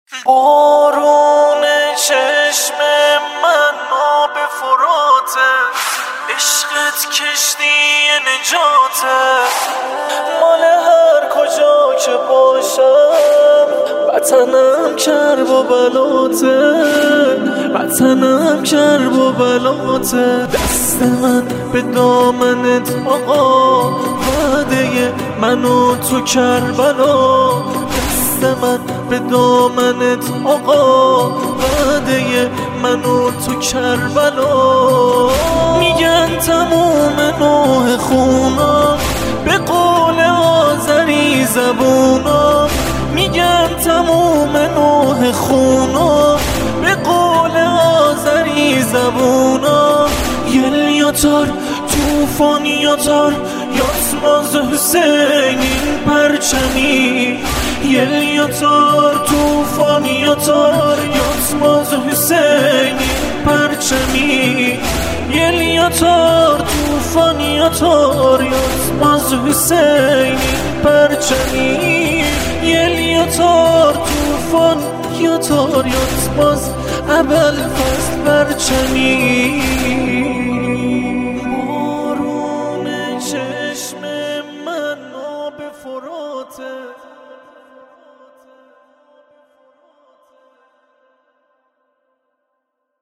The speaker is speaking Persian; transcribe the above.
بارون چشم من آب فراته، عشقت کشتی نجاته، مال هر کجا که باشم وطنم کرب و بلاته، وطنم کرب و بلاته. دست من به دامنت آقا، وعده من و تو کربلا. دست من به دامنت آقا، وعده من و تو کربلا. میگن تموم نوح خونم به قول آذری زبونم، میگن تموم نوح خونم به قول آذری زبونم. یلیاتار توفان یاتار یاتماز حسینین پرچمی، یلیاتار توفان یاتار یاتماز حسینین پرچمی، یلیاتار توفان یاتار یاتماز حسینین پرچمی، یلیاتار توفان یاتار یاتماز ابوالفضل پرچمی. بارون چشم من آب فراته،